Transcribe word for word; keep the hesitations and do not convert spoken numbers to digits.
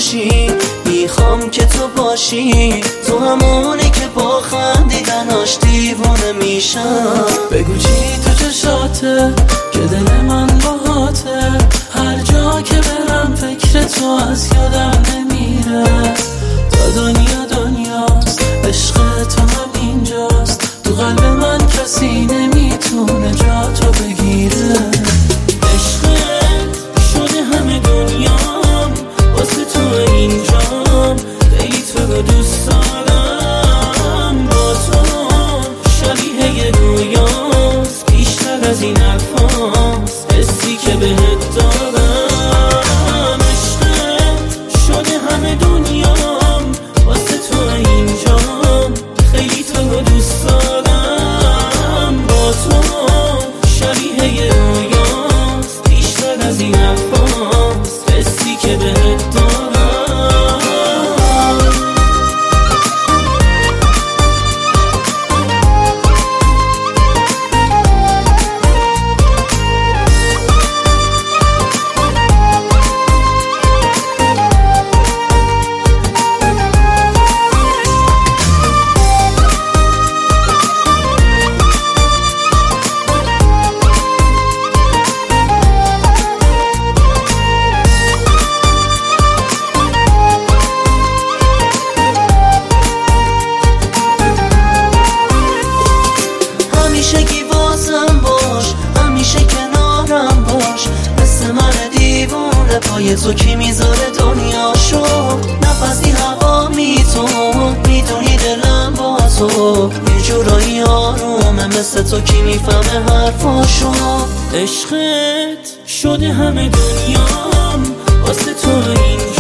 باشی، میخوام که تو باشی، تو همونی که با خندیدناش دیوونه میشم. بگو چی تو چشاته که دل من باهاته، هر جا که برم فکر تو از یادم نمیره. تا دنیا دنیاست، عشق تو هم اینجاست، تو قلب من کسی نمیتونه جا تو بگیره. عشقت شده همه دنیام، واسه تو اینجام، خیلی تو رو دوست دارم. با تو شبیه رویاست، بیشتر از این حرفاست، حسی که بهت دارم. عشقت شده همه دنیام، واسه تو اینجام، خیلی تو رو دوست دارم. با تو شبیه رویاست، بیشتر از این حرفاست، حسی که بهت دارم. همیشگی واسم باش، همیشه کنارم باش، مثل من دیوونه پای تو کی میذاره دنیاشو. نفسی هوا می تو میدونی دلم با تو، یه جورایی آرومه مثل تو کی میفهمه حرفاشو. عشقت شده همه دنیام، واسه تو اینجا